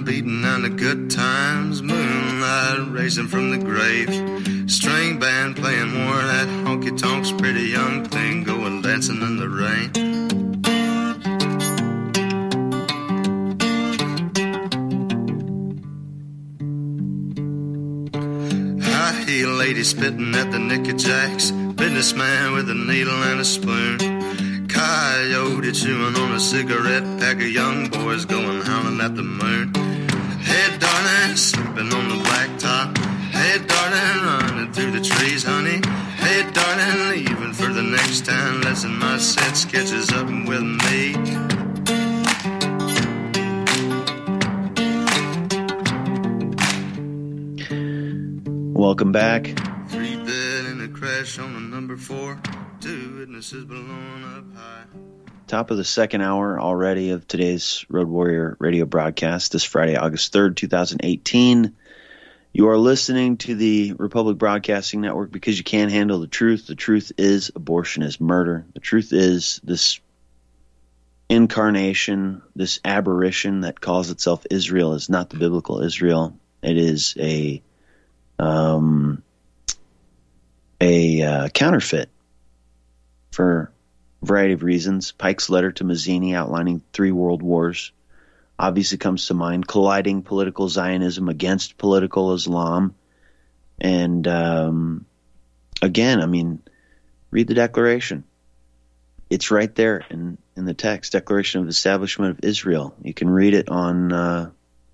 drum beating and the good times, moonlight racing from the grave, string band playing more of that honky-tonks, pretty young thing going dancing in the rain. High-heel lady spitting at the Nicky Jacks, businessman with a needle and a spoon, coyote chewing on a cigarette pack of young boys going howling at the moon. Hey, darling, sleeping on the blacktop. Hey, darling, running through the trees, honey. Hey, darling, leaving for the next town. Listen, my set catches up with me. Welcome back. 3 dead in a crash on the number 4. 2 witnesses blown up high. Top of the second hour already of today's Road Warrior radio broadcast this Friday, August 3rd, 2018. You are listening to the Republic Broadcasting Network because you can't handle the truth. The truth is abortion is murder. The truth is this incarnation, this aberration that calls itself Israel is not the biblical Israel. It is a counterfeit for a variety of reasons. Pike's letter to Mazzini outlining 3 world wars obviously comes to mind, colliding political Zionism against political Islam. And again, I mean, read the Declaration. It's right there in the text, Declaration of Establishment of Israel. You can read it on,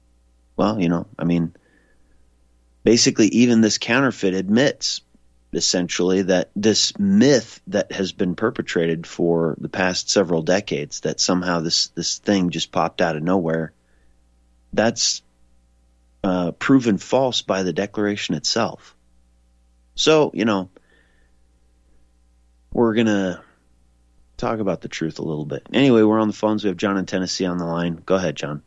basically even this counterfeit admits essentially that this myth that has been perpetrated for the past several decades, that somehow this thing just popped out of nowhere, that's proven false by the Declaration itself. So, we're going to talk about the truth a little bit. Anyway, we're on the phones. We have John in Tennessee on the line. Go ahead, John.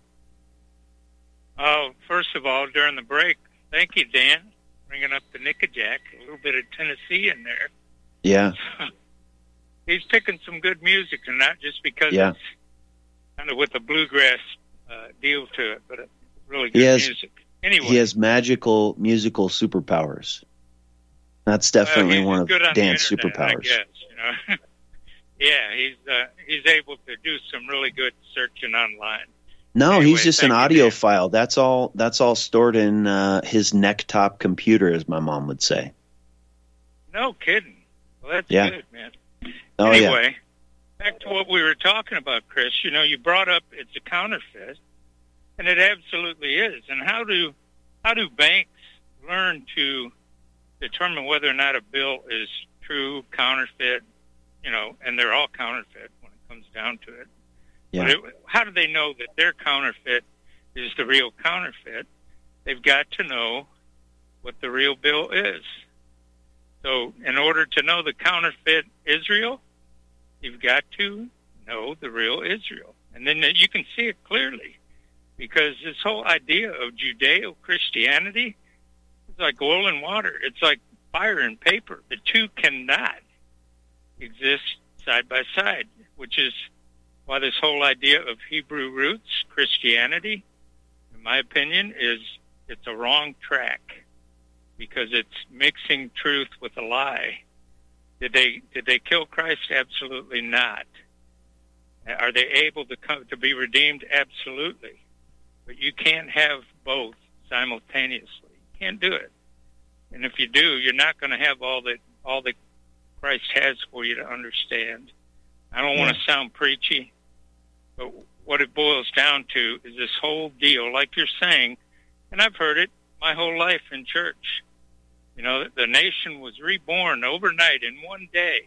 First of all, during the break, thank you, Dan, bringing up the Nickajack, a little bit of Tennessee in there. Yeah. He's picking some good music, and not just because it's kind of with a bluegrass deal to it, but it's really good music. Anyway, he has magical musical superpowers. That's definitely one of Dan's superpowers. I guess, Yeah, he's able to do some really good searching online. No, anyway, he's just an audio file. That's all stored in his neck-top computer, as my mom would say. No kidding. Well, that's good, man. Oh, anyway, back to what we were talking about, Chris. You brought up it's a counterfeit, and it absolutely is. And how do banks learn to determine whether or not a bill is true, counterfeit, and they're all counterfeit when it comes down to it. Yeah. But how do they know that their counterfeit is the real counterfeit? They've got to know what the real bill is. So in order to know the counterfeit Israel, you've got to know the real Israel. And then you can see it clearly, because this whole idea of Judeo-Christianity is like oil and water. It's like fire and paper. The two cannot exist side by side, which is why this whole idea of Hebrew roots, Christianity, in my opinion, it's a wrong track, because it's mixing truth with a lie. Did they kill Christ? Absolutely not. Are they able to be redeemed? Absolutely. But you can't have both simultaneously. You can't do it. And if you do, you're not going to have all that Christ has for you to understand. I don't want to sound preachy, but what it boils down to is this whole deal, like you're saying, and I've heard it my whole life in church. The nation was reborn overnight in one day.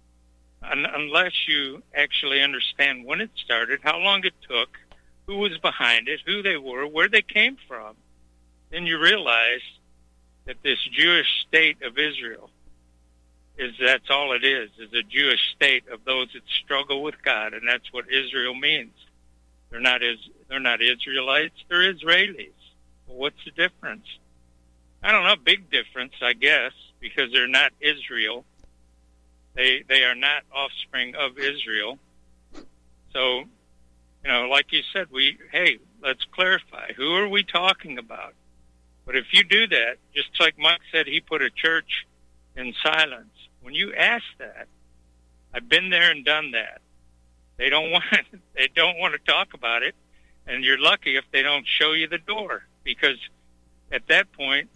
Unless you actually understand when it started, how long it took, who was behind it, who they were, where they came from, then you realize that this Jewish state of Israel that's all it is a Jewish state of those that struggle with God, and that's what Israel means. They're not Israelites, they're Israelis. Well, what's the difference? I don't know, big difference, I guess, because they're not Israel. They are not offspring of Israel. So, like you said, let's clarify. Who are we talking about? But if you do that, just like Mike said, he put a church in silence. When you ask that, I've been there and done that. They don't want to talk about it, and you're lucky if they don't show you the door, because at that point,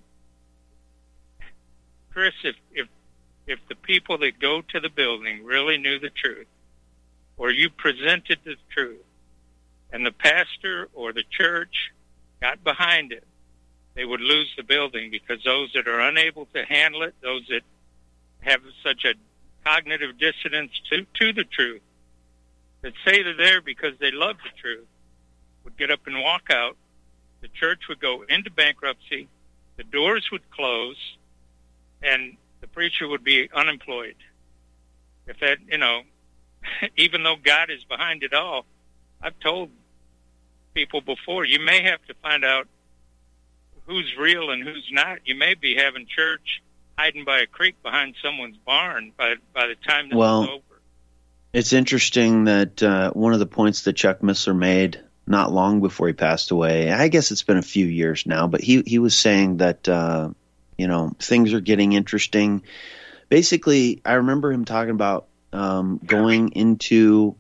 Chris, if the people that go to the building really knew the truth, or you presented the truth, and the pastor or the church got behind it, they would lose the building, because those that are unable to handle it, those that have such a cognitive dissonance to the truth, that say they're there because they love the truth, would get up and walk out. The church would go into bankruptcy, the doors would close, and the preacher would be unemployed. If that, even though God is behind it all, I've told people before, you may have to find out who's real and who's not. You may be having church hiding by a creek behind someone's barn by the time this is over. It's interesting that one of the points that Chuck Missler made not long before he passed away, I guess it's been a few years now, but he was saying that things are getting interesting. Basically, I remember him talking about going into,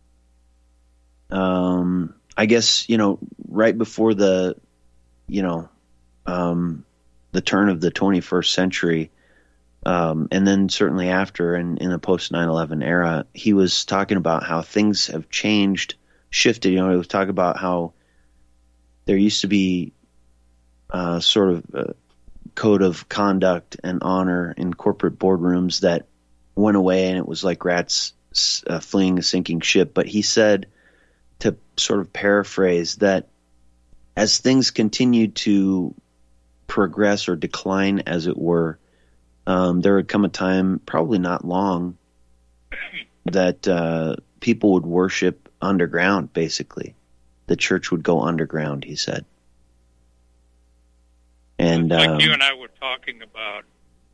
I guess, right before the turn of the 21st century, and then certainly after, and in a post 9/11 era, he was talking about how things have changed, shifted. He was talking about how there used to be sort of a code of conduct and honor in corporate boardrooms that went away, and it was like rats fleeing a sinking ship. But he said, to sort of paraphrase, that as things continued to progress or decline, as it were, there would come a time, probably not long, that people would worship underground, basically. The church would go underground, he said. And like you and I were talking about.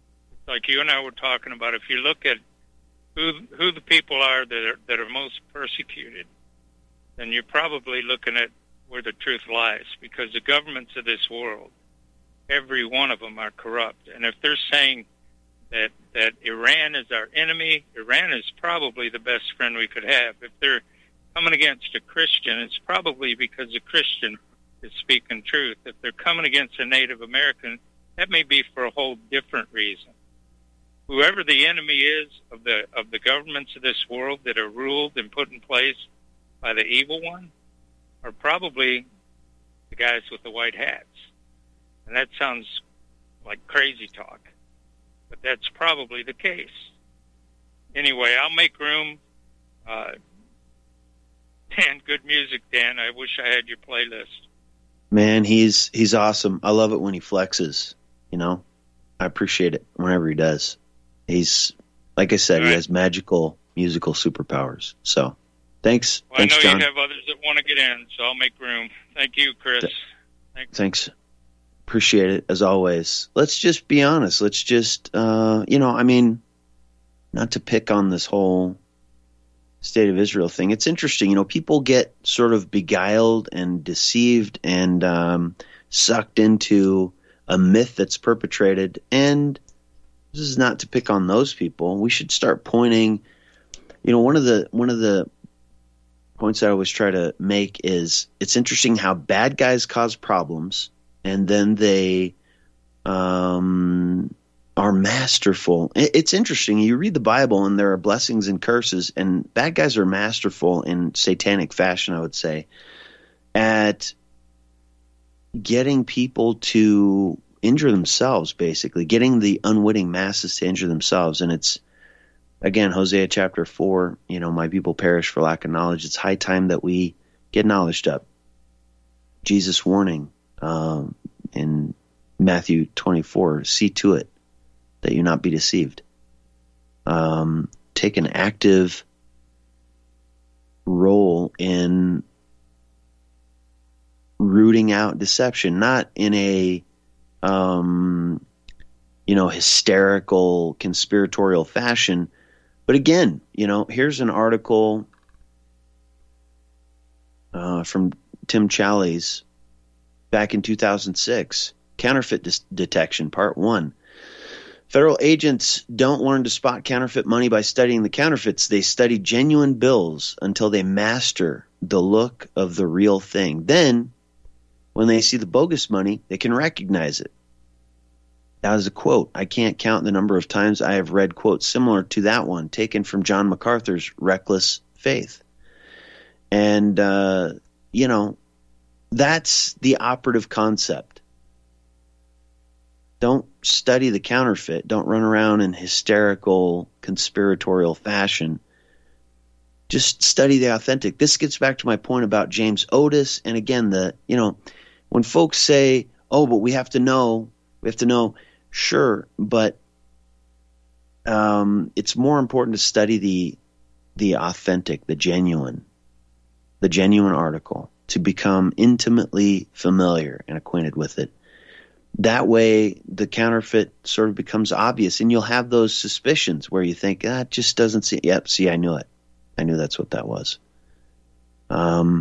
If you look at who the people are that are most persecuted, then you're probably looking at where the truth lies, because the governments of this world, every one of them are corrupt. And if they're saying that Iran is our enemy, Iran is probably the best friend we could have. If they're coming against a Christian, it's probably because a Christian is speaking truth. If they're coming against a Native American, that may be for a whole different reason. Whoever the enemy is of the governments of this world that are ruled and put in place by the evil one are probably the guys with the white hats. And that sounds like crazy talk, but that's probably the case. Anyway, I'll make room. Dan, good music, Dan. I wish I had your playlist. Man, he's awesome. I love it when he flexes, I appreciate it whenever he does. He's, like I said, He has magical musical superpowers. So, thanks. Well, thanks, I know John. You have others that want to get in, so I'll make room. Thank you, Chris. Thanks. Appreciate it, as always. Let's just be honest. Let's just, not to pick on this whole State of Israel thing. It's interesting. People get sort of beguiled and deceived and sucked into a myth that's perpetrated. And this is not to pick on those people. We should start pointing. One of the points I always try to make is it's interesting how bad guys cause problems, and then they are masterful. It's interesting. You read the Bible, and there are blessings and curses, and bad guys are masterful in satanic fashion, I would say, at getting people to injure themselves, basically, getting the unwitting masses to injure themselves. And it's, again, Hosea chapter 4, my people perish for lack of knowledge. It's high time that we get knowledge up. Jesus' warning in Matthew 24, see to it that you not be deceived. Take an active role in rooting out deception, not in a hysterical, conspiratorial fashion. But again, here's an article from Tim Challies back in 2006. Counterfeit Detection, Part 1. Federal agents don't learn to spot counterfeit money by studying the counterfeits. They study genuine bills until they master the look of the real thing. Then, when they see the bogus money, they can recognize it. That was a quote. I can't count the number of times I have read quotes similar to that one, taken from John MacArthur's Reckless Faith. And, that's the operative concept. Don't study the counterfeit. Don't run around in hysterical, conspiratorial fashion. Just study the authentic. This gets back to my point about James Otis. And again, when folks say, oh, but we have to know, sure, but it's more important to study the authentic, the genuine article, to become intimately familiar and acquainted with it. That way, the counterfeit sort of becomes obvious, and you'll have those suspicions where you think, it just doesn't seem. Yep, see, I knew it. I knew that's what that was. And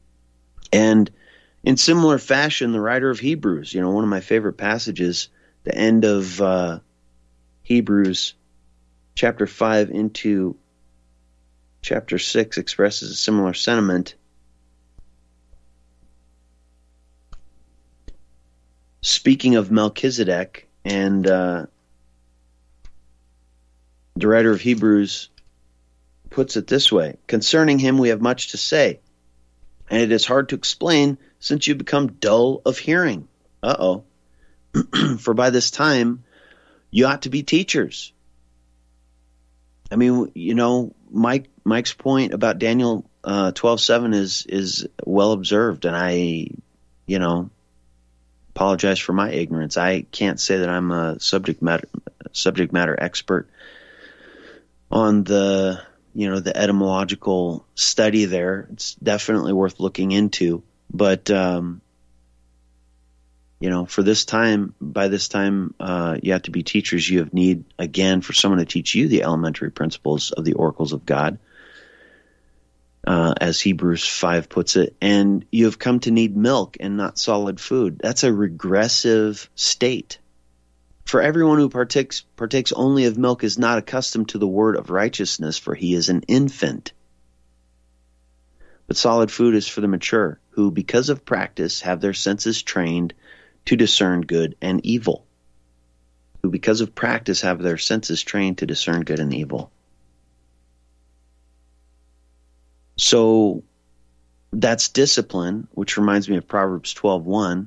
in similar fashion, the writer of Hebrews, one of my favorite passages, the end of Hebrews chapter 5 into chapter 6 expresses a similar sentiment. Speaking of Melchizedek, and the writer of Hebrews puts it this way: concerning him we have much to say, and it is hard to explain since you become dull of hearing. For by this time you ought to be teachers. I mean, Mike's point about Daniel 12:7 is well observed, and I, apologize for my ignorance. I can't say that I'm a subject matter expert on the etymological study there. It's definitely worth looking into. But by this time, you have to be teachers. You have need, again, for someone to teach you the elementary principles of the oracles of God, as Hebrews 5 puts it, and you have come to need milk and not solid food. That's a regressive state. For everyone who partakes only of milk is not accustomed to the word of righteousness, for he is an infant. But solid food is for the mature, who because of practice have their senses trained to discern good and evil. Who because of practice have their senses trained to discern good and evil. So that's discipline, which reminds me of Proverbs 12:1.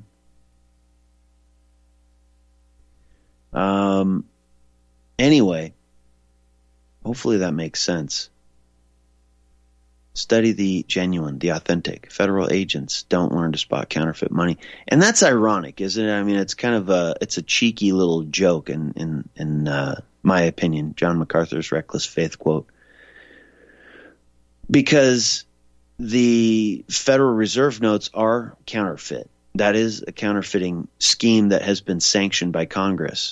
Anyway, hopefully that makes sense. Study the genuine, the authentic. Federal agents don't learn to spot counterfeit money. And that's ironic, isn't it? I mean, it's kind of it's a cheeky little joke in my opinion, John MacArthur's Reckless Faith quote. Because the Federal Reserve notes are counterfeit. That is a counterfeiting scheme that has been sanctioned by Congress.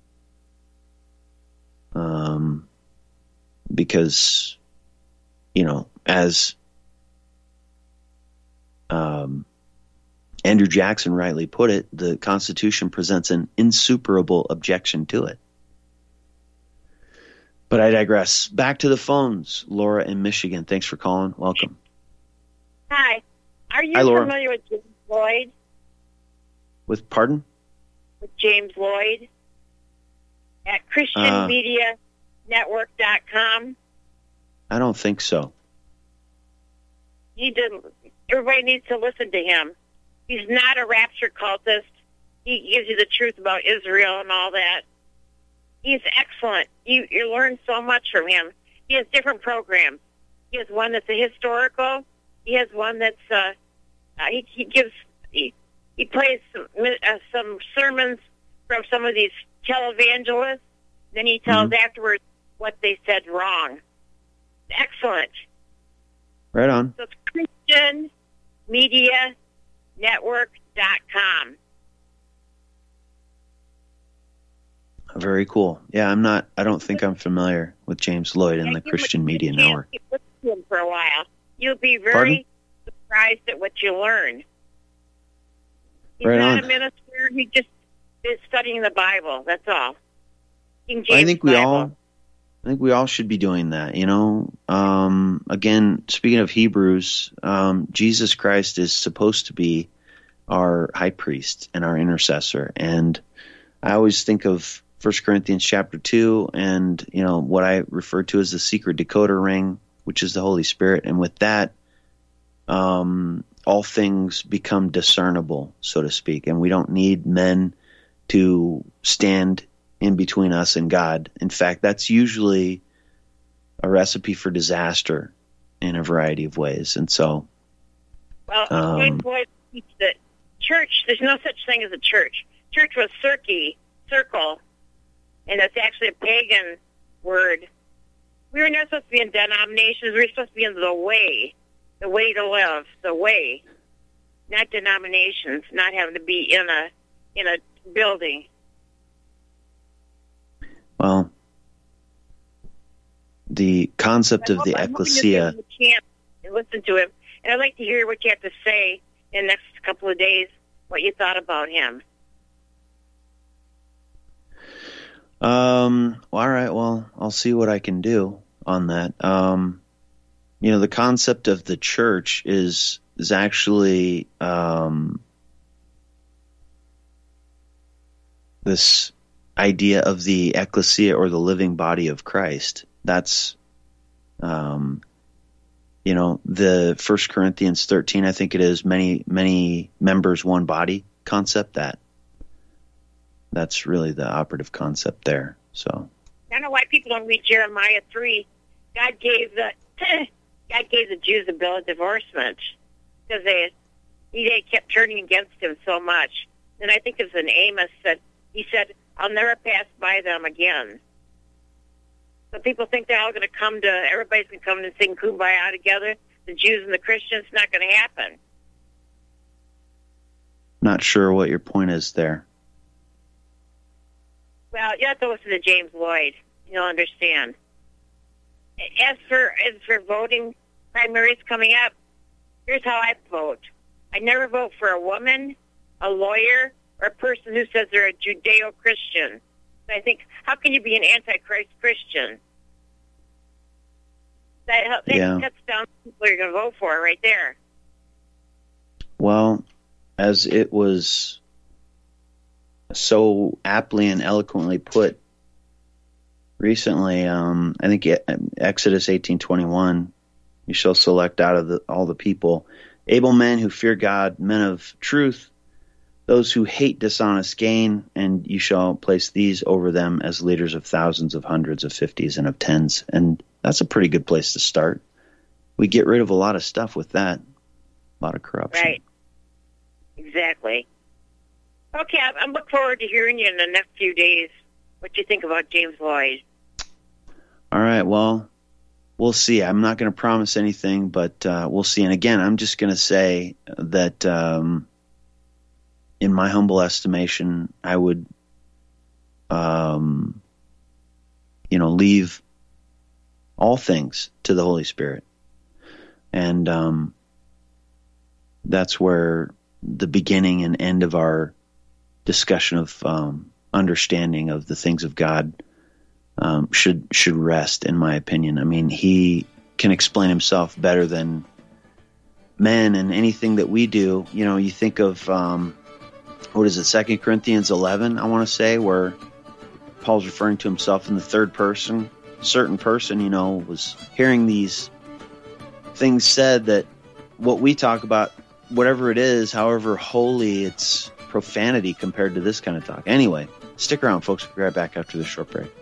Because, as Andrew Jackson rightly put it, the Constitution presents an insuperable objection to it. But I digress. Back to the phones. Laura in Michigan. Thanks for calling. Welcome. Hi. Are you familiar with James Lloyd? With pardon? With James Lloyd at ChristianMediaNetwork.com. I don't think so. Everybody needs to listen to him. He's not a rapture cultist. He gives you the truth about Israel and all that. He's excellent. You learn so much from him. He has different programs. He has one that's a historical. He has one that's he plays some sermons from some of these televangelists. Then he tells afterwards what they said wrong. Excellent. Right on. So it's ChristianMediaNetwork.com. Very cool. Yeah, I don't think I'm familiar with James Lloyd and the Christian Media Network. Listen to him for a while. You'll be surprised at what you learn. He's Right not on. a minister. He just is studying the Bible. That's all. King James I think Bible. we all should be doing that. Again, speaking of Hebrews, Jesus Christ is supposed to be our high priest and our intercessor. And I always think of 1 Corinthians chapter 2 and, what I refer to as the secret decoder ring, which is the Holy Spirit. And with that, all things become discernible, so to speak. And we don't need men to stand in between us and God. In fact, that's usually a recipe for disaster in a variety of ways. And so, Well, James Lloyd teaches that church, there's no such thing as a church. Church was circle, and that's actually a pagan word. We were not supposed to be in denominations. We were supposed to be in the way to live, the way, not denominations, not having to be in a building. well, the concept of the ecclesia. I'm chance and listen to him, and I'd like to hear what you have to say in the next couple of days, what you thought about him. All right. Well, I'll see what I can do on that. The concept of the church is actually this idea of the ecclesia or the living body of Christ. That's, the 1 Corinthians 13, I think it is, many members, one body concept. That's really the operative concept there. So I don't know why people don't read Jeremiah 3. God gave the Jews a bill of divorcement because they kept turning against him so much. And I think it was in Amos that he said, "I'll never pass by them again." So people think they're all going to everybody's going to come and sing Kumbaya together. The Jews and the Christians, not going to happen. not sure what your point is there. Well, you have to listen to James Lloyd. You'll understand. As for voting primaries coming up, here's how I vote. I never vote for a woman, a lawyer, or a person who says they're a Judeo-Christian. I think, how can you be an Antichrist Christian? That cuts down the people you're going to vote for right there. Well, as it was so aptly and eloquently put recently, I think Exodus 18:21, you shall select out of all the people able men who fear God, men of truth, those who hate dishonest gain, and you shall place these over them as leaders of thousands, of hundreds, of fifties, and of tens. And that's a pretty good place to start. We get rid of a lot of stuff with that, a lot of corruption. Right. Exactly. Okay, I'm looking forward to hearing you in the next few days, what you think about James Lloyd. All right, well, we'll see. I'm not going to promise anything, but we'll see. And again, I'm just going to say that in my humble estimation, I would, leave all things to the Holy Spirit. And that's where the beginning and end of our discussion of understanding of the things of God should rest, in my opinion. I mean, he can explain himself better than men, and anything that we do. You think of, 2 Corinthians 11, I want to say, where Paul's referring to himself in the third person. A certain person, was hearing these things said that what we talk about, whatever it is, however holy, it's profanity compared to this kind of talk. Anyway, stick around, folks. We'll be right back after this short break.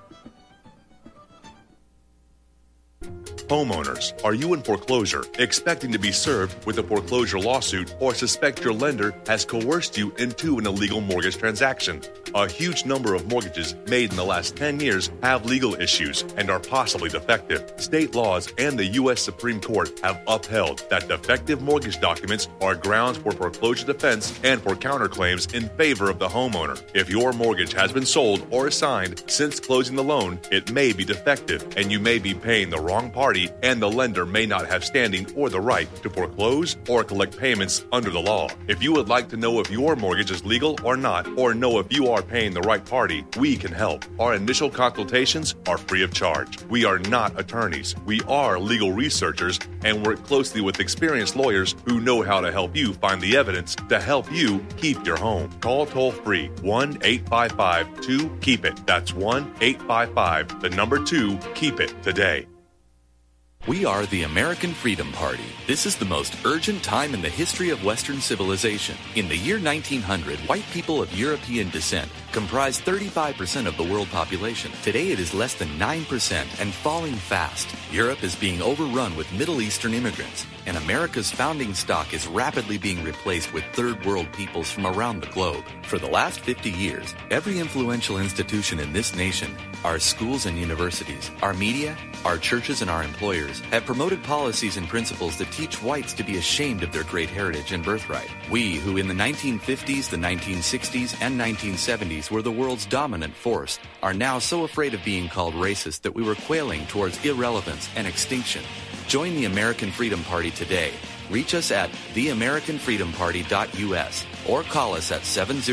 Homeowners, are you in foreclosure, expecting to be served with a foreclosure lawsuit, or suspect your lender has coerced you into an illegal mortgage transaction? A huge number of mortgages made in the last 10 years have legal issues and are possibly defective. State laws and the U.S. Supreme Court have upheld that defective mortgage documents are grounds for foreclosure defense and for counterclaims in favor of the homeowner. If your mortgage has been sold or assigned since closing the loan, it may be defective and you may be paying the wrong party, and the lender may not have standing or the right to foreclose or collect payments under the law. If you would like to know if your mortgage is legal or not, or know if you are paying the right party, we can help. Our initial consultations are free of charge. We are not attorneys. We are legal researchers and work closely with experienced lawyers who know how to help you find the evidence to help you keep your home. Call toll-free 1-855-2-KEEP-IT. That's 1-855-2-KEEP-IT today. We are the American Freedom Party. This is the most urgent time in the history of Western civilization. In the year 1900, white people of European descent comprised 35% of the world population. Today it is less than 9% and falling fast. Europe is being overrun with Middle Eastern immigrants, and America's founding stock is rapidly being replaced with third world peoples from around the globe. For the last 50 years, every influential institution in this nation, our schools and universities, our media, our churches and our employers have promoted policies and principles that teach whites to be ashamed of their great heritage and birthright. We, who in the 1950s, the 1960s, and 1970s were the world's dominant force, are now so afraid of being called racist that we were quailing towards irrelevance and extinction. Join the American Freedom Party today. Reach us at theamericanfreedomparty.us or call us at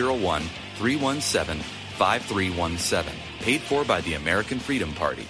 701-317-5317. Paid for by the American Freedom Party.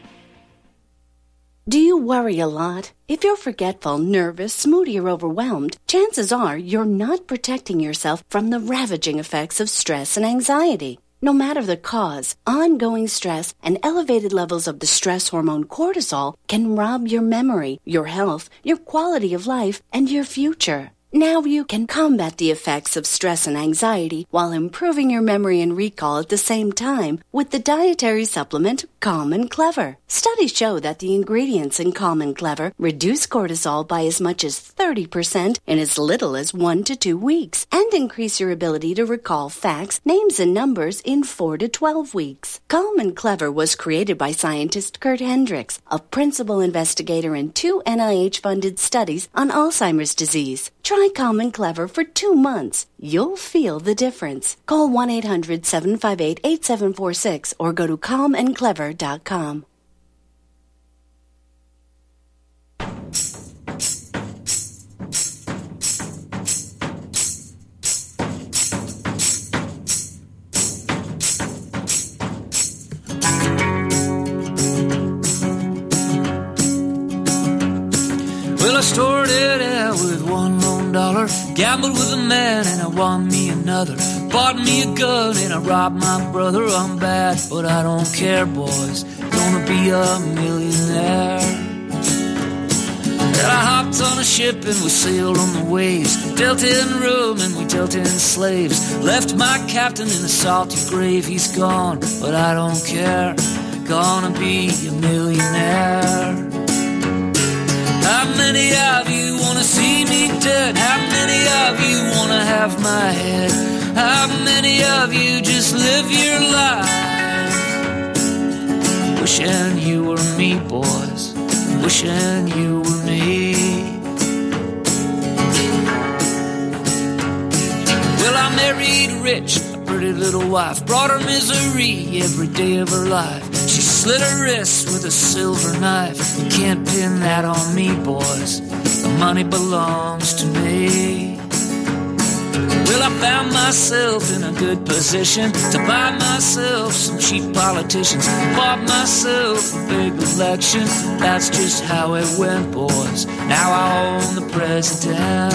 Do you worry a lot? If you're forgetful, nervous, moody, or overwhelmed, chances are you're not protecting yourself from the ravaging effects of stress and anxiety. No matter the cause, ongoing stress and elevated levels of the stress hormone cortisol can rob your memory, your health, your quality of life, and your future. Now you can combat the effects of stress and anxiety while improving your memory and recall at the same time with the dietary supplement Calm and Clever. Studies show that the ingredients in Calm and Clever reduce cortisol by as much as 30% in as little as 1 to 2 weeks and increase your ability to recall facts, names, and numbers in 4 to 12 weeks. Calm and Clever was created by scientist Kurt Hendricks, a principal investigator in 2 NIH-funded studies on Alzheimer's disease. Try Calm and Clever for 2 months. You'll feel the difference. Call 1-800-758-8746 or go to calmandclever.com. Well, I started out with $1 lone dollar, gambled with a man and I won me another, bought me a gun and I robbed my brother. I'm bad, but I don't care, boys, gonna be a millionaire. And I hopped on a ship and we sailed on the waves, dealt in rum and we dealt in slaves, left my captain in a salty grave. He's gone, but I don't care, gonna be a millionaire. How many of you wanna see me dead? How many of you wanna have my head? How many of you just live your life wishing you were me, boys, wishing you were me? Well, I married rich, a pretty little wife, brought her misery every day of her life. She slit her wrists with a silver knife. You can't pin that on me, boys, the money belongs to me. Well, I found myself in a good position to buy myself some cheap politicians, bought myself a big election. That's just how it went, boys, now I own the president.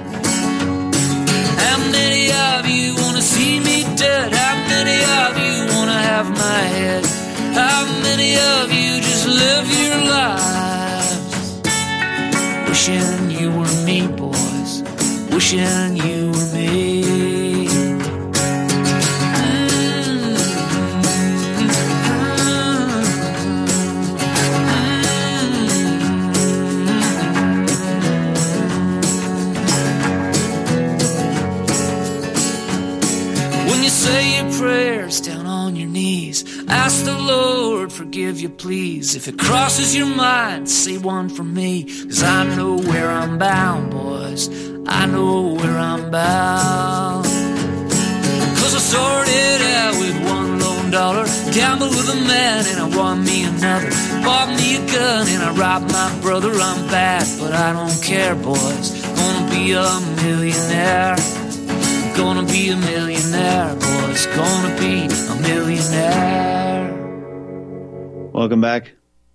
How many of you wanna see me dead? How many of you wanna have my head? How many of you just live your lives wishing you were me, boys, wishing you were me? When you say your prayer the Lord forgive you, please. If it crosses your mind, say one for me. 'Cause I know where I'm bound, boys. I know where I'm bound. 'Cause I started out with $1 lone dollar, gambled with a man and I won me another. Bought me a gun and I robbed my brother. I'm bad, but I don't care, boys. Gonna be a millionaire. Gonna be a millionaire, boys. Gonna be a millionaire. Welcome back.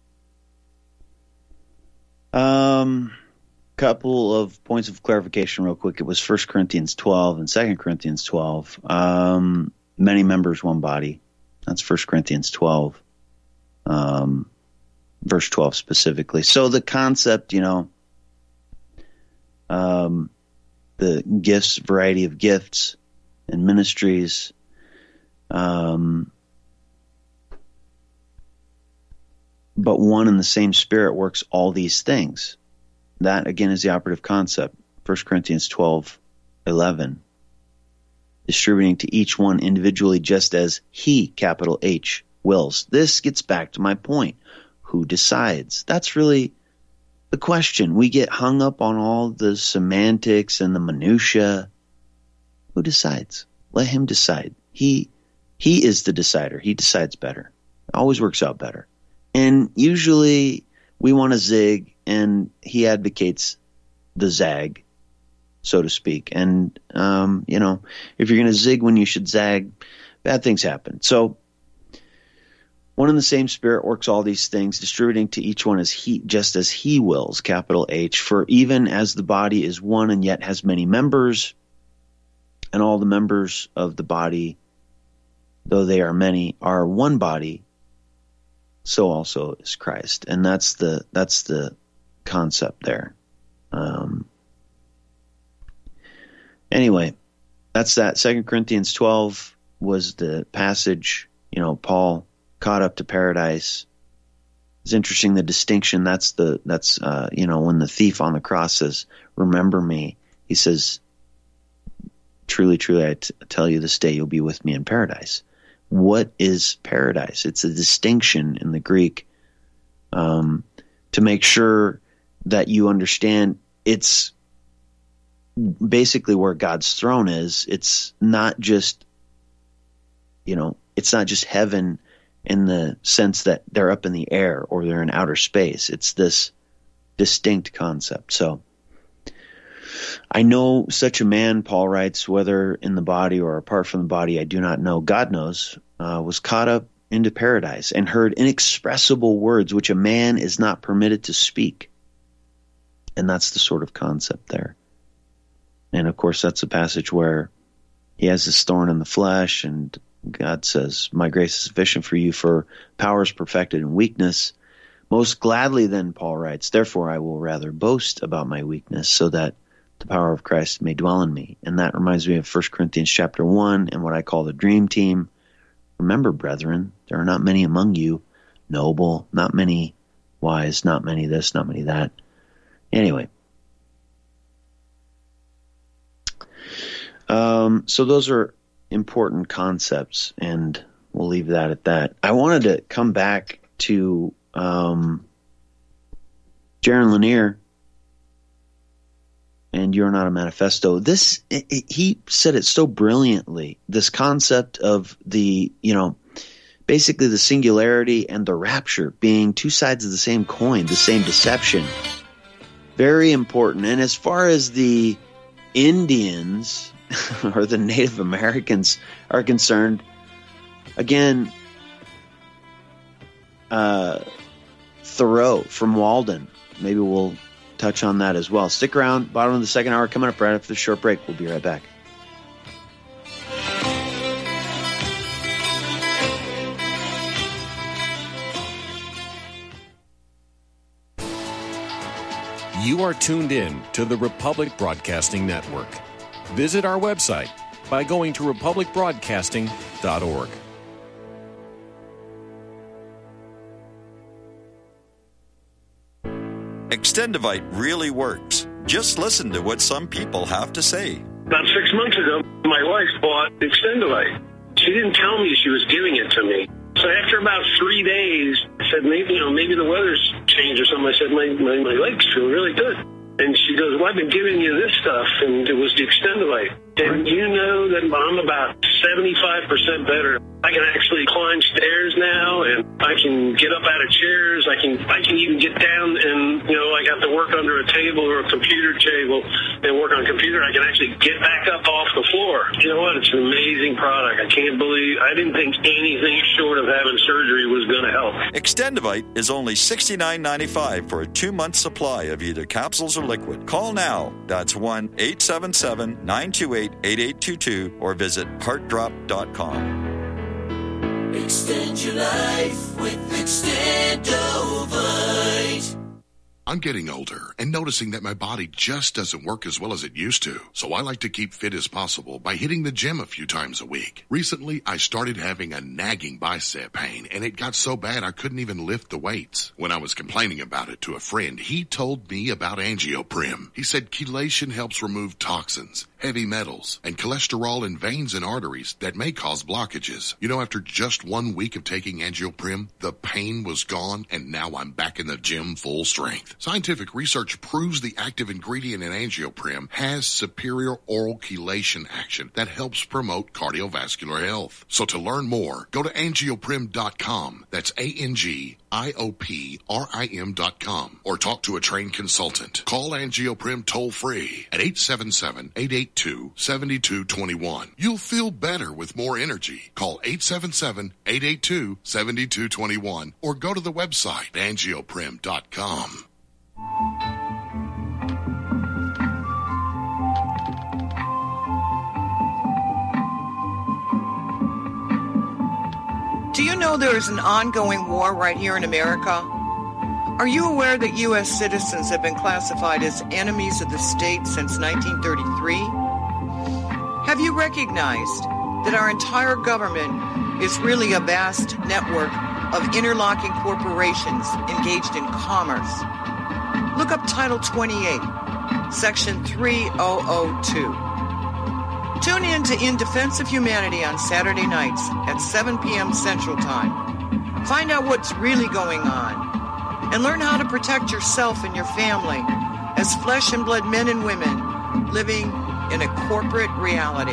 Couple of points of clarification real quick. It was 1 Corinthians 12 and 2 Corinthians 12. Many members, one body. That's 1 Corinthians 12. Verse 12 specifically. So the concept, the gifts, variety of gifts and ministries, but one and the same Spirit works all these things. That, again, is the operative concept. 1 Corinthians 12:11. Distributing to each one individually just as he, capital H, wills. This gets back to my point. Who decides? That's really the question. We get hung up on all the semantics and the minutia. Who decides? Let him decide. He is the decider. He decides better. It always works out better. And usually we want to zig, and he advocates the zag, so to speak. And, if you're going to zig when you should zag, bad things happen. So one and the same Spirit works all these things, distributing to each one as he, just as he wills, capital H. For even as the body is one and yet has many members, and all the members of the body, though they are many, are one body, so also is Christ. And that's the concept there. Anyway, that's that. 2 Corinthians 12 was the passage, Paul caught up to paradise. It's interesting, the distinction. That's when the thief on the cross says, "Remember me," he says, "Truly, truly, I tell you, this day you'll be with me in paradise." What is paradise? It's a distinction in the Greek, to make sure that you understand it's basically where God's throne is. It's not just, it's not just heaven in the sense that they're up in the air or they're in outer space. It's this distinct concept. So I know such a man, Paul writes, whether in the body or apart from the body, I do not know. God knows, was caught up into paradise and heard inexpressible words which a man is not permitted to speak. And that's the sort of concept there. And of course, that's a passage where he has this thorn in the flesh, and God says, "My grace is sufficient for you, for power is perfected in weakness." Most gladly then, Paul writes, "Therefore I will rather boast about my weakness, so that the power of Christ may dwell in me." And that reminds me of 1 Corinthians chapter 1 and what I call the dream team. Remember, brethren, there are not many among you noble, not many wise, not many this, not many that. Anyway. So those are important concepts, and we'll leave that at that. I wanted to come back to Jaron Lanier and You're Not a Manifesto. He said it so brilliantly, this concept of the, basically the singularity and the rapture being two sides of the same coin, the same deception. Very important. And as far as the Indians or the Native Americans are concerned, again, Thoreau from Walden, maybe we'll touch on that as well. Stick around. Bottom of the second hour coming up right after the short break. We'll be right back. You are tuned in to the Republic Broadcasting Network. Visit our website by going to republicbroadcasting.org. Extendivite really works. Just listen to what some people have to say. About 6 months ago, my wife bought Extendivite. She didn't tell me she was giving it to me. So after about 3 days, I said, maybe the weather's changed or something. I said, my legs feel really good. And she goes, well, I've been giving you this stuff, and it was the Extendivite. And you know that I'm about 75% better. I can actually climb stairs now, and I can get up out of chairs. I can even get down and, I got to work under a table or a computer table and work on a computer. I can actually get back up off the floor. You know what? It's an amazing product. I didn't think anything short of having surgery was going to help. Extendivite is only $69.95 for a 2-month supply of either capsules or liquid. Call now. That's 1-877-928-8822 or visit heartdrop.com. Extend your life with Extendovite. I'm getting older and noticing that my body just doesn't work as well as it used to. So I like to keep fit as possible by hitting the gym a few times a week. Recently, I started having a nagging bicep pain, and it got so bad I couldn't even lift the weights. When I was complaining about it to a friend, he told me about Angioprim. He said chelation helps remove toxins, heavy metals, and cholesterol in veins and arteries that may cause blockages. After just 1 week of taking Angioprim, the pain was gone, and now I'm back in the gym full strength. Scientific research proves the active ingredient in Angioprim has superior oral chelation action that helps promote cardiovascular health. So to learn more, go to angioprim.com. That's ANGIOPRIM.com, or talk to a trained consultant. Call Angioprim toll free at 877-882-7221. You'll feel better with more energy. Call 877-882-7221 or go to the website angioprim.com. Do you know there is an ongoing war right here in America? Are you aware that U.S. citizens have been classified as enemies of the state since 1933? Have you recognized that our entire government is really a vast network of interlocking corporations engaged in commerce? Look up Title 28, Section 3002. Tune in to In Defense of Humanity on Saturday nights at 7 p.m. Central Time. Find out what's really going on and learn how to protect yourself and your family as flesh and blood men and women living in a corporate reality.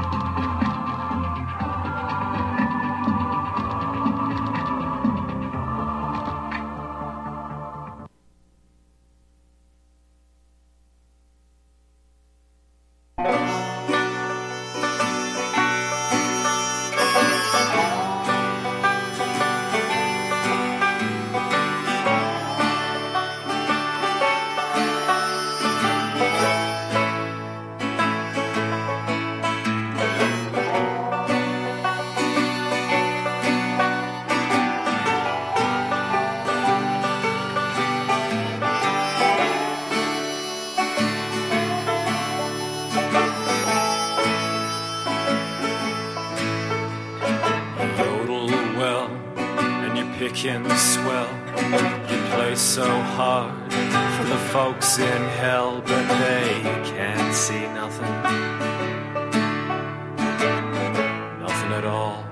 Swell, you play so hard for the folks in hell, but they can't see nothing at all.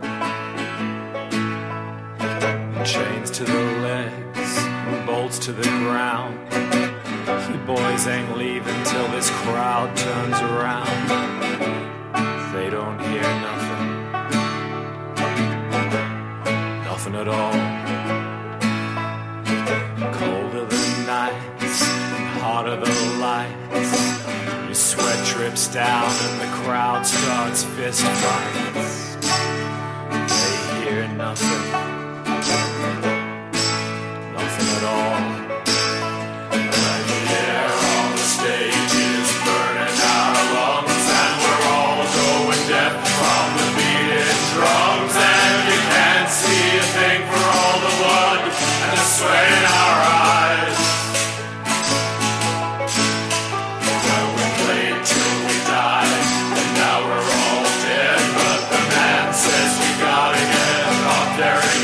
Chains to the legs, bolts to the ground. You boys ain't leaving till this crowd turns around. They don't hear nothing at all. Hotter the lights, your sweat drips down and the crowd starts fist fights. They hear nothing at all. And the air on the stage is burning our lungs, and we're all going deaf from the beating drums. And you can't see a thing for all the blood and the sweat in our eyes. There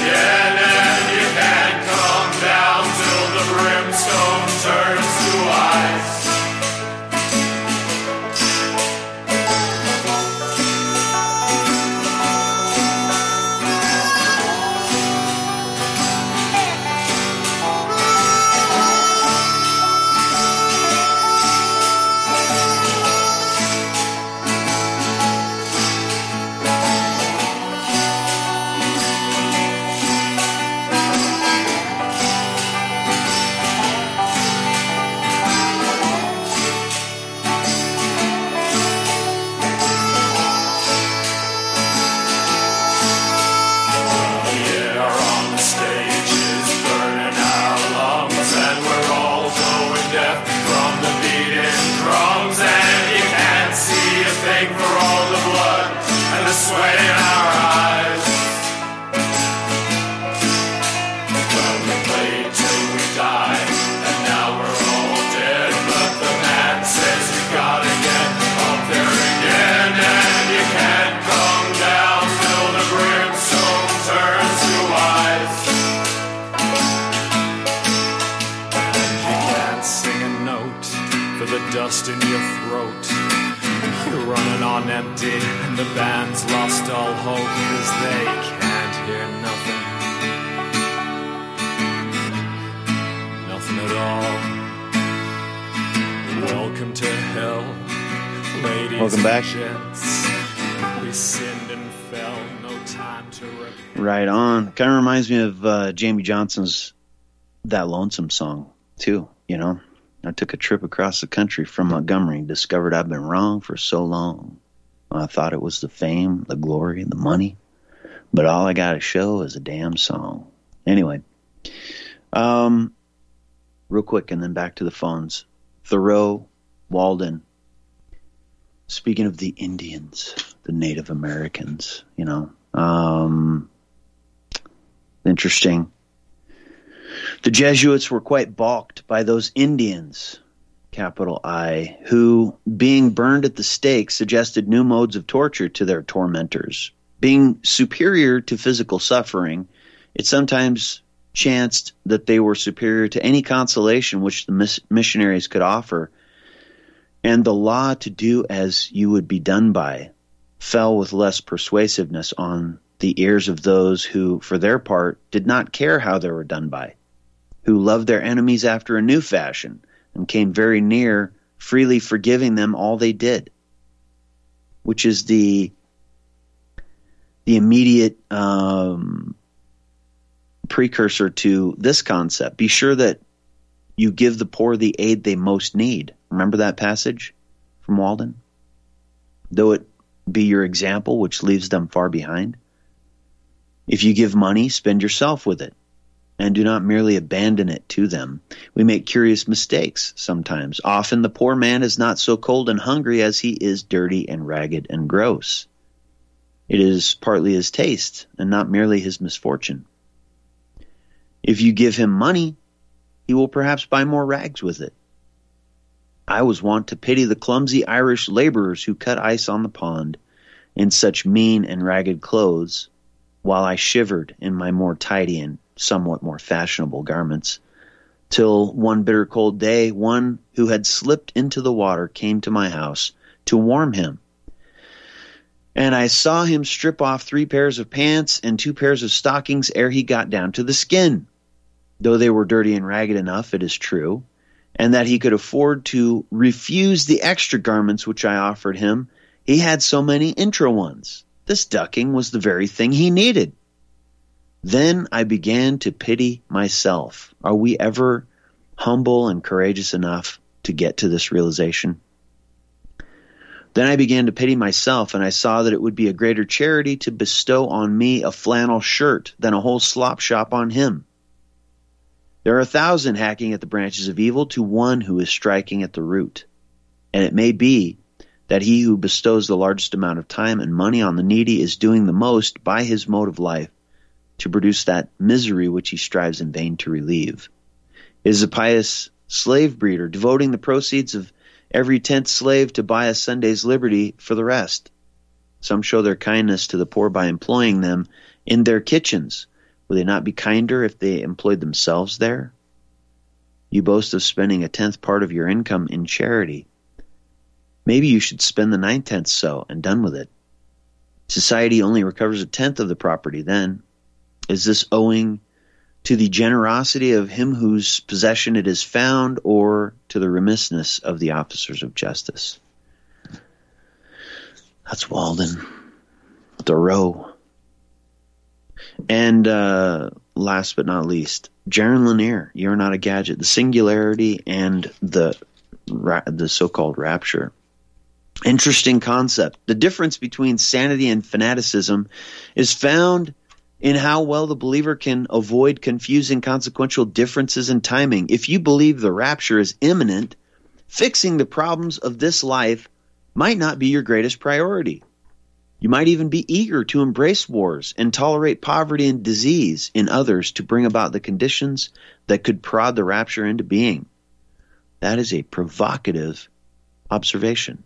to the dust in your throat. You're running on empty, and the band's lost all hope, 'cause they can't hear nothing. Nothing at all. Welcome to hell, ladies. Welcome back. And gents. We sinned and fell, no time to repent. Right on. Kind of reminds me of Jamie Johnson's That Lonesome song, too, you know. I took a trip across the country from Montgomery and discovered I've been wrong for so long. I thought it was the fame, the glory, the money, but all I got to show is a damn song. Anyway, real quick and then back to the phones. Thoreau, Walden, speaking of the Indians, the Native Americans, you know, interesting. The Jesuits were quite balked by those Indians, capital I, who, being burned at the stake, suggested new modes of torture to their tormentors. Being superior to physical suffering, it sometimes chanced that they were superior to any consolation which the missionaries could offer, and the law to do as you would be done by fell with less persuasiveness on the ears of those who, for their part, did not care how they were done by, who loved their enemies after a new fashion, and came very near freely forgiving them all they did, which is the immediate precursor to this concept. Be sure that you give the poor the aid they most need. Remember that passage from Walden? Though it be your example which leaves them far behind. If you give money, spend yourself with it, and do not merely abandon it to them. We make curious mistakes sometimes. Often the poor man is not so cold and hungry as he is dirty and ragged and gross. It is partly his taste and not merely his misfortune. If you give him money, he will perhaps buy more rags with it. I was wont to pity the clumsy Irish laborers who cut ice on the pond in such mean and ragged clothes, while I shivered in my more tidy and somewhat more fashionable garments, till one bitter cold day one who had slipped into the water came to my house to warm him. And I saw him strip off 3 pairs of pants and 2 pairs of stockings ere he got down to the skin, though they were dirty and ragged enough, it is true, and that he could afford to refuse the extra garments which I offered him. He had so many intra ones. This ducking was the very thing he needed. Then I began to pity myself. Are we ever humble and courageous enough to get to this realization? Then I began to pity myself, and I saw that it would be a greater charity to bestow on me a flannel shirt than a whole slop shop on him. There are 1,000 hacking at the branches of evil to one who is striking at the root. And it may be that he who bestows the largest amount of time and money on the needy is doing the most by his mode of life to produce that misery which he strives in vain to relieve. It is a pious slave breeder devoting the proceeds of every 10th slave to buy a Sunday's liberty for the rest. Some show their kindness to the poor by employing them in their kitchens. Would they not be kinder if they employed themselves there? You boast of spending a 10th part of your income in charity. Maybe you should spend the 9/10 so and done with it. Society only recovers a 10th of the property then. Is this owing to the generosity of him whose possession it is found, or to the remissness of the officers of justice? That's Walden. Thoreau. And last but not least, Jaron Lanier, You're Not a Gadget, the singularity and the so-called rapture. Interesting concept. The difference between sanity and fanaticism is found in how well the believer can avoid confusing consequential differences in timing. If you believe the rapture is imminent, fixing the problems of this life might not be your greatest priority. You might even be eager to embrace wars and tolerate poverty and disease in others to bring about the conditions that could prod the rapture into being. That is a provocative observation.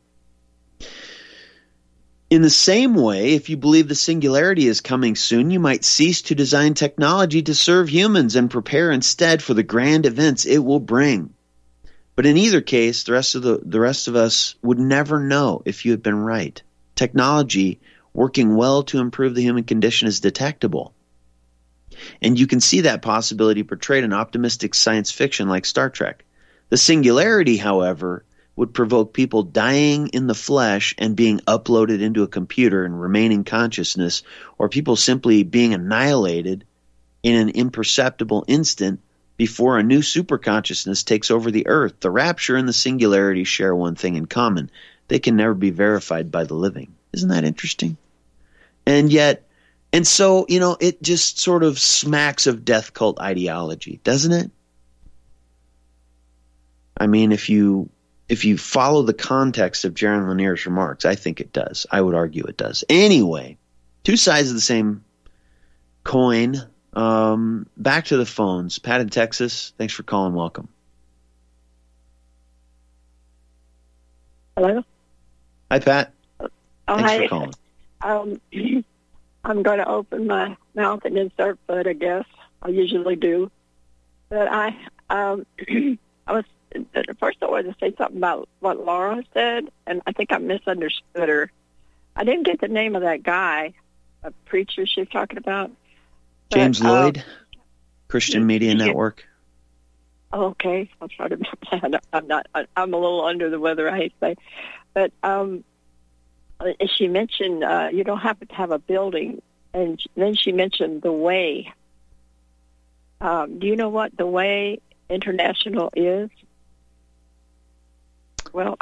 In the same way, if you believe the singularity is coming soon, you might cease to design technology to serve humans and prepare instead for the grand events it will bring. But in either case, the rest of us would never know if you had been right. Technology working well to improve the human condition is detectable. And you can see that possibility portrayed in optimistic science fiction like Star Trek. The singularity, however, would provoke people dying in the flesh and being uploaded into a computer and remaining consciousness, or people simply being annihilated in an imperceptible instant before a new superconsciousness takes over the earth. The rapture and the singularity share one thing in common. They can never be verified by the living. Isn't that interesting? And so, it just sort of smacks of death cult ideology, doesn't it? I mean, if you follow the context of Jaron Lanier's remarks, I think it does. I would argue it does. Anyway, two sides of the same coin. Back to the phones. Pat in Texas, thanks for calling. Welcome. Hello? Hi, Pat. Thanks hi. for calling. I'm going to open my mouth and insert foot, I guess. I usually do. But first I wanted to say something about what Laura said, and I think I misunderstood her. I didn't get the name of that guy, a preacher she was talking about. James Lloyd, Christian Media Network. Okay, I'll try to remember that. I'm a little under the weather, I hate to say. But she mentioned you don't have to have a building, and then she mentioned The Way. Do you know what The Way International is? Well,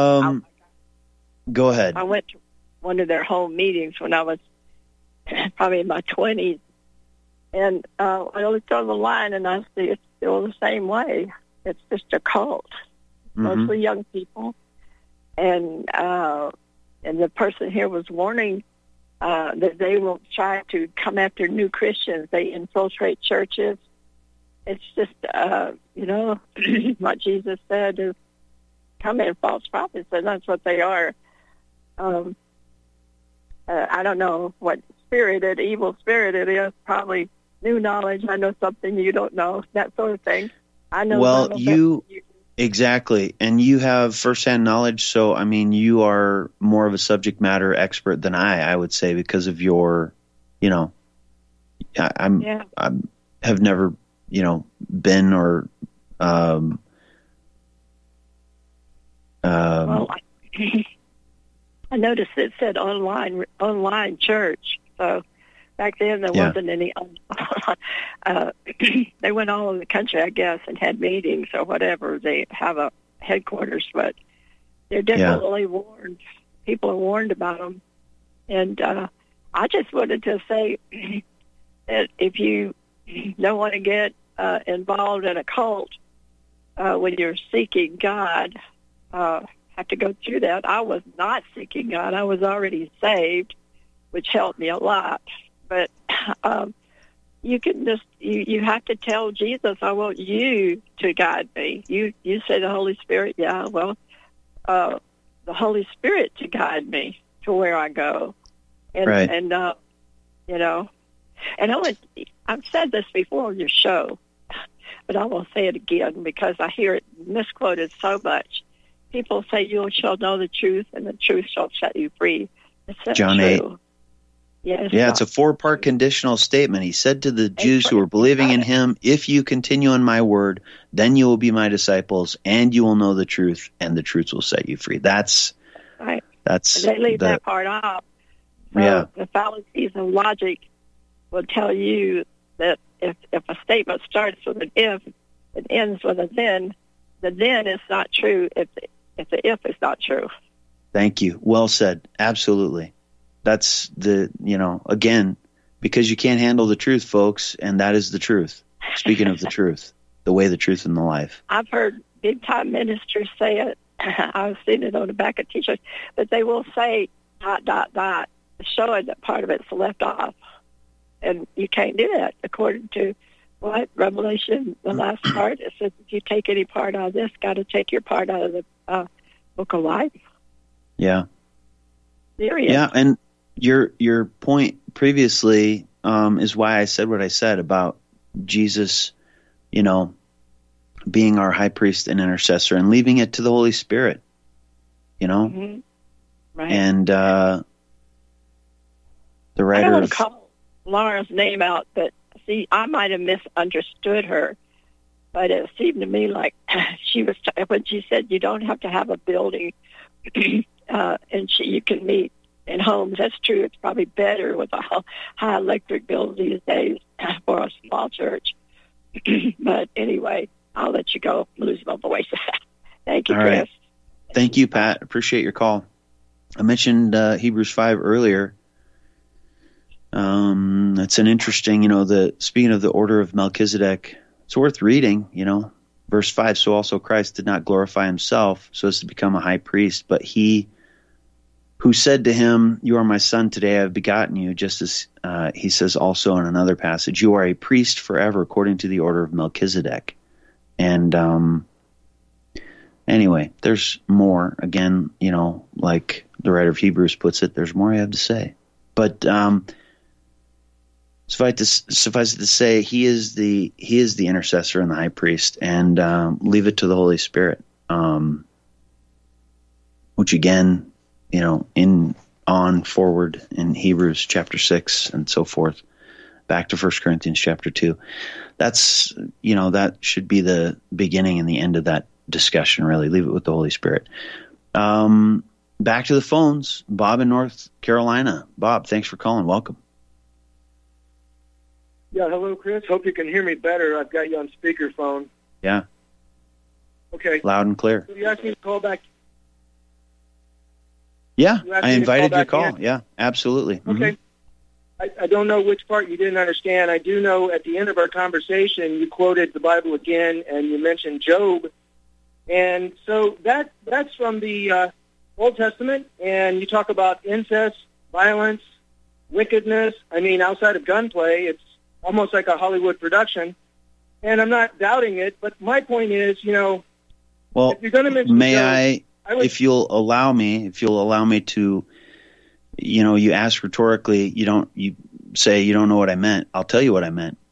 go ahead. I went to one of their home meetings when I was probably in my 20s, and I looked on the line and I see it's still the same way. It's just a cult, mostly young people, and the person here was warning that they will try to come after new Christians. They infiltrate churches. It's just, what Jesus said is come in false prophets, and that's what they are. I don't know what evil spirit it is, probably new knowledge. I know something you don't know, that sort of thing. I know. Well, exactly, and you have firsthand knowledge, so, I mean, you are more of a subject matter expert than I would say, because of your, I have never, been or, well, I noticed it said online church. So back then there wasn't any. They went all over the country, I guess, and had meetings or whatever. They have a headquarters, but they're definitely warned. People are warned about them. And I just wanted to say that if you don't want to get involved in a cult when you're seeking God, have to go through that. I was not seeking God. I was already saved, which helped me a lot. But you can just you have to tell Jesus, I want you to guide me. You say the Holy Spirit, the Holy Spirit to guide me to where I go. And right. And I've said this before on your show, but I will say it again because I hear it misquoted so much. People say you shall know the truth, and the truth shall set you free. It's not John true. 8. Yeah, it's a 4-part conditional statement. He said to the Jews who were believing in him, if you continue in my word, then you will be my disciples, and you will know the truth, and the truth will set you free. That's right. And they leave that part off. So the fallacies of logic will tell you that if a statement starts with an if, it ends with a then, the then is not true if the if is not true. Thank you. Well said. Absolutely. That's again, because you can't handle the truth, folks, and that is the truth. Speaking of the truth, the way, the truth, and the life. I've heard big-time ministers say it. I've seen it on the back of T-shirts, but they will say ... showing that part of it's left off. And you can't do that according to what? Revelation, the last part, it says if you take any part out of this, got to take your part out of the book of life. Yeah. Serious. Yeah, and your point previously is why I said what I said about Jesus, being our high priest and intercessor, and leaving it to the Holy Spirit, Mm-hmm. Right. And the writer I don't want of to call Laura's name out, but see, I might have misunderstood her. But it seemed to me like she was when she said you don't have to have a building, and you can meet in homes. That's true. It's probably better with a high electric bill these days for a small church. But anyway, I'll let you go. Lose my voice. Thank you, All Chris. right. Thank you, Pat. Appreciate your call. I mentioned Hebrews 5 earlier. It's an interesting, speaking of the order of Melchizedek, it's worth reading, verse 5, so also Christ did not glorify himself so as to become a high priest, but he who said to him, you are my son, today I have begotten you, just as he says also in another passage, you are a priest forever according to the order of Melchizedek. And anyway, there's more. Again, like the writer of Hebrews puts it, there's more I have to say. But suffice it to say, he is the intercessor and the high priest, and leave it to the Holy Spirit, which again, forward in Hebrews chapter 6 and so forth, back to 1 Corinthians chapter 2. That's, that should be the beginning and the end of that discussion, really. Leave it with the Holy Spirit. Back to the phones. Bob in North Carolina. Bob, thanks for calling. Welcome. Yeah, hello, Chris. Hope you can hear me better. I've got you on speakerphone. Yeah. Okay. Loud and clear. So you asked me to call back. Yeah, I invited your call. Yeah, absolutely. Okay. I don't know which part you didn't understand. I do know at the end of our conversation you quoted the Bible again, and you mentioned Job. And so that's from the Old Testament, and you talk about incest, violence, wickedness. I mean, outside of gunplay, it's almost like a Hollywood production. And I'm not doubting it, but my point is, well, if you're going to mention Job, if you'll allow me to, you ask rhetorically, you say you don't know what I meant. I'll tell you what I meant.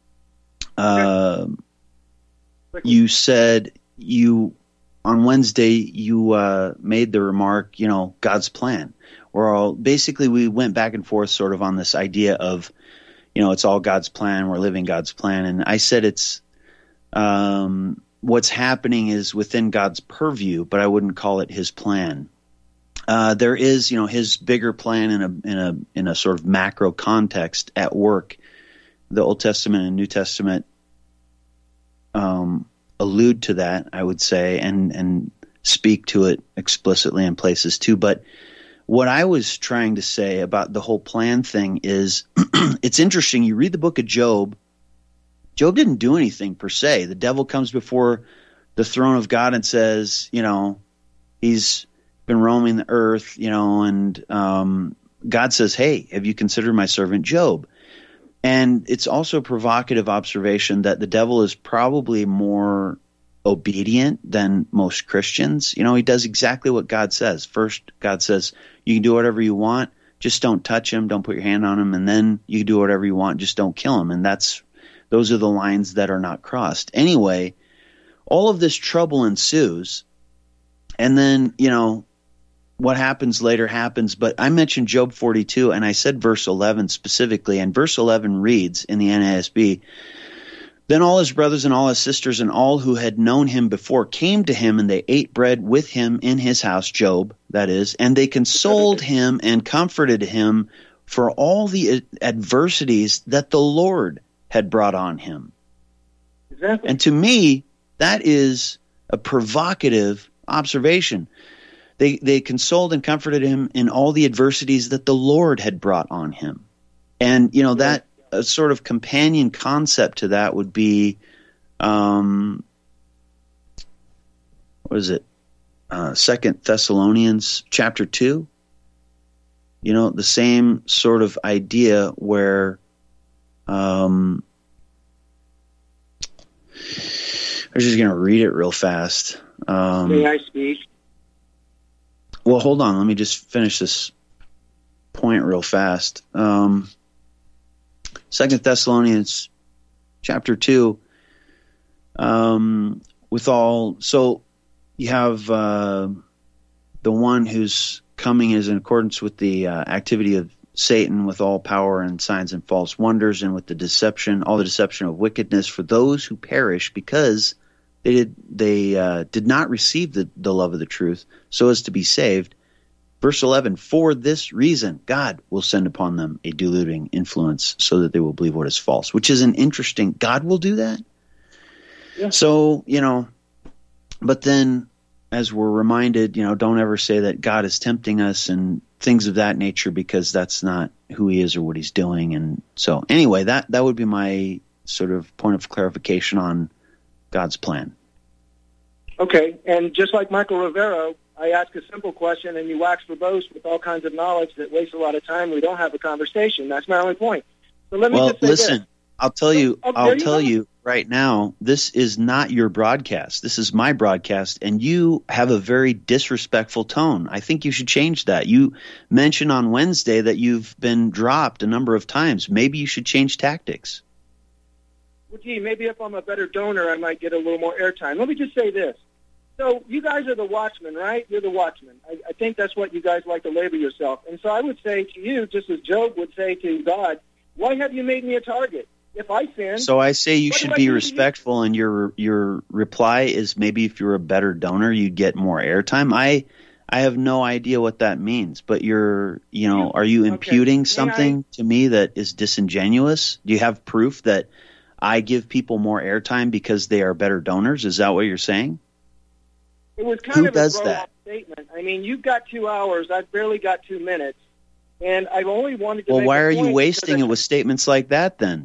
You said on Wednesday you made the remark, God's plan. Basically we went back and forth sort of on this idea of, it's all God's plan. We're living God's plan. And I said it's what's happening is within God's purview, but I wouldn't call it his plan. There is, his bigger plan in a sort of macro context at work. The Old Testament and New Testament allude to that, I would say, and speak to it explicitly in places too. But what I was trying to say about the whole plan thing is it's interesting. You read the book of Job. Job didn't do anything per se. The devil comes before the throne of God and says, he's been roaming the earth, and God says, hey, have you considered my servant Job? And it's also a provocative observation that the devil is probably more obedient than most Christians. He does exactly what God says. First, God says, you can do whatever you want, just don't touch him, don't put your hand on him, and then you can do whatever you want, just don't kill him. And those are the lines that are not crossed. Anyway, all of this trouble ensues, and then, what happens later happens. But I mentioned Job 42, and I said verse 11 specifically, and verse 11 reads in the NASB, then all his brothers and all his sisters and all who had known him before came to him, and they ate bread with him in his house, Job, that is, and they consoled him and comforted him for all the adversities that the Lord had brought on him. Exactly. And to me, that is a provocative observation. They consoled and comforted him in all the adversities that the Lord had brought on him. And, that a sort of companion concept to that would be, what is it? 2 Thessalonians chapter 2. The same sort of idea where I'm just going to read it real fast. May I speak? Well, hold on. Let me just finish this point real fast. 2 Thessalonians chapter 2, so you have the one who's coming is in accordance with the activity of Satan with all power and signs and false wonders, and with the deception, all the deception of wickedness for those who perish, because they did not receive the love of the truth so as to be saved. Verse 11, for this reason, God will send upon them a deluding influence so that they will believe what is false, which is an interesting, God will do that? Yeah. So, but then as we're reminded, don't ever say that God is tempting us and things of that nature, because that's not who he is or what he's doing. And so anyway, that would be my sort of point of clarification on God's plan. Okay, and just like Michael Rivero, I ask a simple question and you wax verbose with all kinds of knowledge that wastes a lot of time. We don't have a conversation. That's my only point. So let me just say listen, this. I'll tell you right now, this is not your broadcast. This is my broadcast, and you have a very disrespectful tone. I think you should change that. You mentioned on Wednesday that you've been dropped a number of times. Maybe you should change tactics. Well, gee, maybe if I'm a better donor, I might get a little more airtime. Let me just say this. So you guys are the watchmen, right? You're the watchmen. I think that's what you guys like to label yourself. And so I would say to you, just as Job would say to God, why have you made me a target? If I sin, so I say you should be respectful, and your reply is maybe if you're a better donor, you'd get more airtime. I have no idea what that means, but are you imputing something to me that is disingenuous? Do you have proof that I give people more airtime because they are better donors? Is that what you're saying? It was kind of a grown-up statement. I mean, you've got 2 hours. I've barely got 2 minutes, and I've only wanted to. Well, why are you wasting it with statements like that then?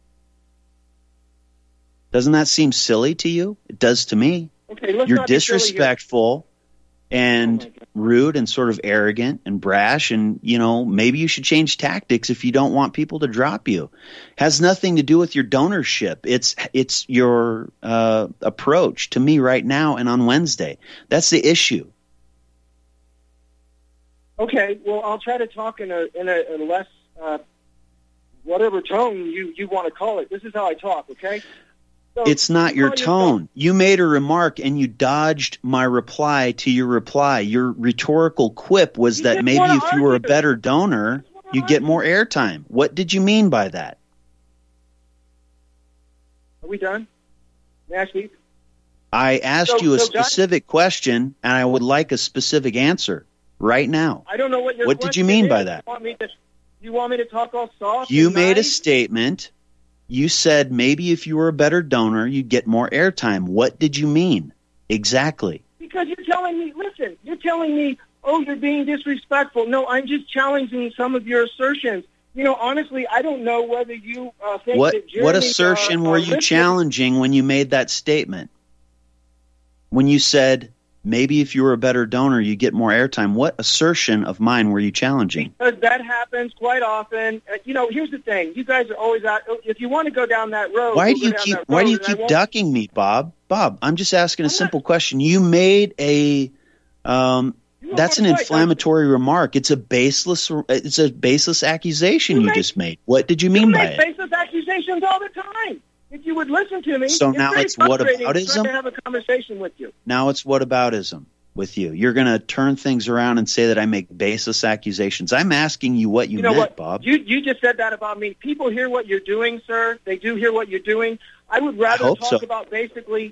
Doesn't that seem silly to you? It does to me. Okay, let's You're not be disrespectful and rude and sort of arrogant and brash, and maybe you should change tactics if you don't want people to drop you. Has nothing to do with your donorship. It's your approach to me right now and on Wednesday. That's the issue. Okay, well, I'll try to talk in a less whatever tone you want to call it. This is how I talk. Okay. So it's not your tone. You made a remark and you dodged my reply to your reply. Your rhetorical quip was that maybe if you were a better donor, you'd get more airtime. What did you mean by that? Are we done? May I speak? I asked you a specific question, and I would like a specific answer right now. I don't know what your What did you mean by that? You want me to talk all soft? You made a statement. You said maybe if you were a better donor, you'd get more airtime. What did you mean exactly? Because you're telling me, oh, you're being disrespectful. No, I'm just challenging some of your assertions. Honestly, I don't know whether you think that Jeremy... What assertion were you challenging when you made that statement? When you said maybe if you were a better donor, you get more airtime. What assertion of mine were you challenging? Because that happens quite often. Here's the thing. You guys are always out. If you want to go down that road... Why do you keep ducking me, Bob? Bob, I'm just asking a simple question. You made a... that's an inflammatory remark. It's a baseless accusation you just made. What did you mean by it? You make baseless accusations all the time. If you would listen to me, so now it's whataboutism? I'm trying to have a conversation with you. Now it's whataboutism with you. You're going to turn things around and say that I make baseless accusations. I'm asking you what you meant, Bob. You just said that about me. People hear what you're doing, sir. They do hear what you're doing. I would rather talk about basically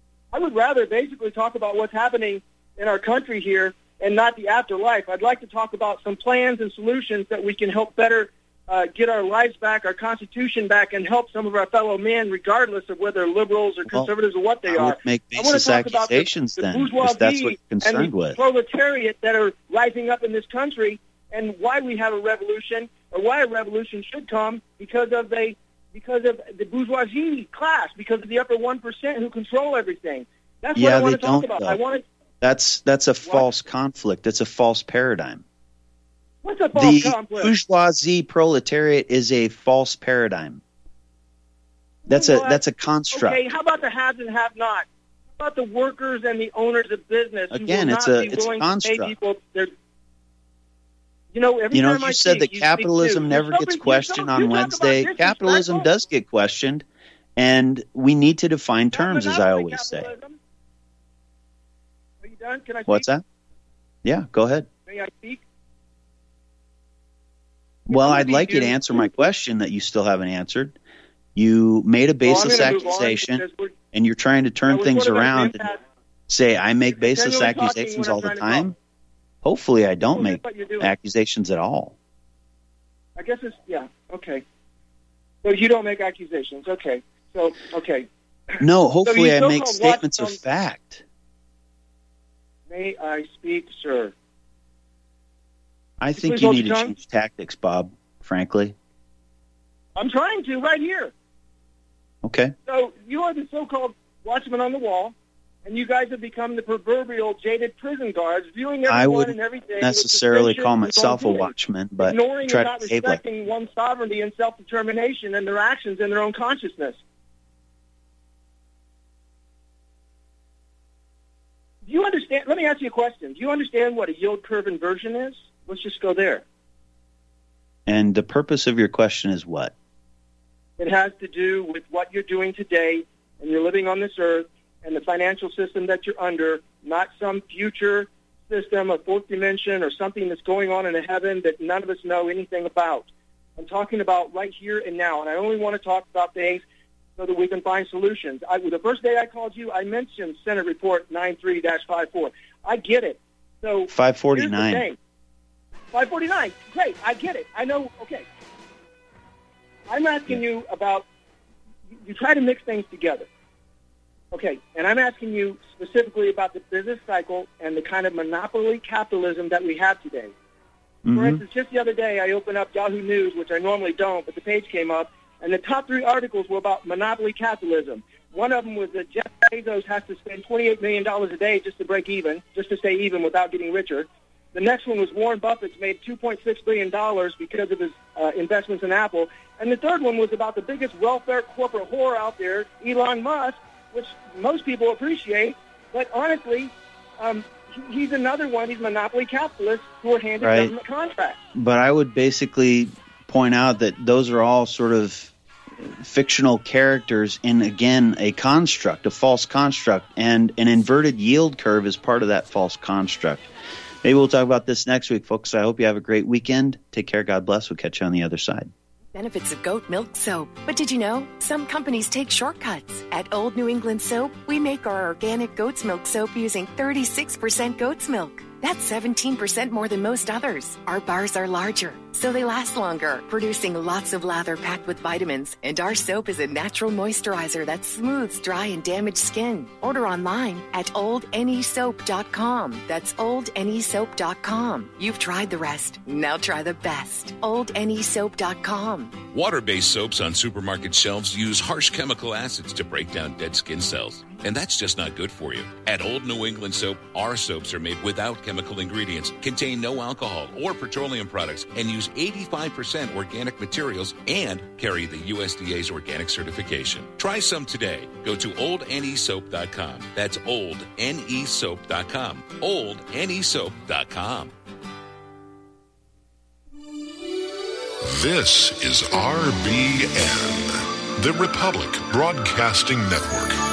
talk about what's happening in our country here and not the afterlife. I'd like to talk about some plans and solutions that we can help better get our lives back, our Constitution back, and help some of our fellow men, regardless of whether liberals or conservatives or what they are. Make baseless accusations the bourgeoisie if that's what you're concerned with. Proletariat that are rising up in this country, and why we have a revolution, or why a revolution should come because of the bourgeoisie class, because of the upper 1% who control everything. That's what I want to talk about. That's a false conflict. That's a false paradigm. What's a false conflict? The bourgeoisie proletariat is a false paradigm. That's a construct. Okay, how about the haves and have-nots? How about the workers and the owners of business? Again, it's a construct. You said that capitalism never gets questioned on Wednesday. Capitalism does get questioned, And we need to define terms, as I always say. Are you done? Can I speak? What's that? Yeah, go ahead. May I speak? Well, I'd like you to answer my question that you still haven't answered. You made a baseless accusation, and you're trying to turn things around and say, I make baseless accusations all the time. Hopefully I don't make accusations at all. I guess it's, yeah, okay. So you don't make accusations, okay. So, okay. No, hopefully I make statements of fact. May I speak, sir? I think you need to change tactics, Bob, frankly. I'm trying to right here. Okay. So you are the so-called watchman on the wall, and you guys have become the proverbial jaded prison guards, viewing everyone and everything. I wouldn't necessarily call myself a watchman, but ignoring try and not to behave like respecting one's sovereignty and self-determination and their actions and their own consciousness. Do you understand? Let me ask you a question. Do you understand what a yield curve inversion is? Let's just go there. And the purpose of your question is what? It has to do with what you're doing today, and you're living on this earth, and the financial system that you're under, not some future system, a fourth dimension, or something that's going on in the heaven that none of us know anything about. I'm talking about right here and now, and I only want to talk about things so that we can find solutions. The first day I called you, I mentioned Senate Report 93-54. I get it. So 549. 549. Great. I get it. I know. Okay. I'm asking you about, you try to mix things together. Okay. And I'm asking you specifically about the business cycle and the kind of monopoly capitalism that we have today. For instance, just the other day, I opened up Yahoo News, which I normally don't, but the page came up, and the top 3 articles were about monopoly capitalism. One of them was that Jeff Bezos has to spend $28 million a day just to break even, just to stay even without getting richer. The next one was Warren Buffett's made $2.6 billion because of his investments in Apple. And the third one was about the biggest welfare corporate whore out there, Elon Musk, which most people appreciate. But honestly, he's another one of these monopoly capitalists who are handed government contracts. But I would basically point out that those are all sort of fictional characters in, again, a construct, a false construct. And an inverted yield curve is part of that false construct. Maybe we'll talk about this next week, folks. I hope you have a great weekend. Take care. God bless. We'll catch you on the other side. Benefits of goat milk soap. But did you know some companies take shortcuts? At Old New England Soap, we make our organic goat's milk soap using 36% goat's milk. That's 17% more than most others. Our bars are larger, so they last longer, producing lots of lather packed with vitamins. And our soap is a natural moisturizer that smooths dry and damaged skin. Order online at oldnesoap.com. That's oldnesoap.com. You've tried the rest. Now try the best. oldnesoap.com. Water-based soaps on supermarket shelves use harsh chemical acids to break down dead skin cells. And that's just not good for you. At Old New England Soap, our soaps are made without chemical ingredients, contain no alcohol or petroleum products, and use 85% organic materials and carry the USDA's organic certification. Try some today. Go to oldnesoap.com. That's oldnesoap.com. oldnesoap.com. This is RBN, the Republic Broadcasting Network.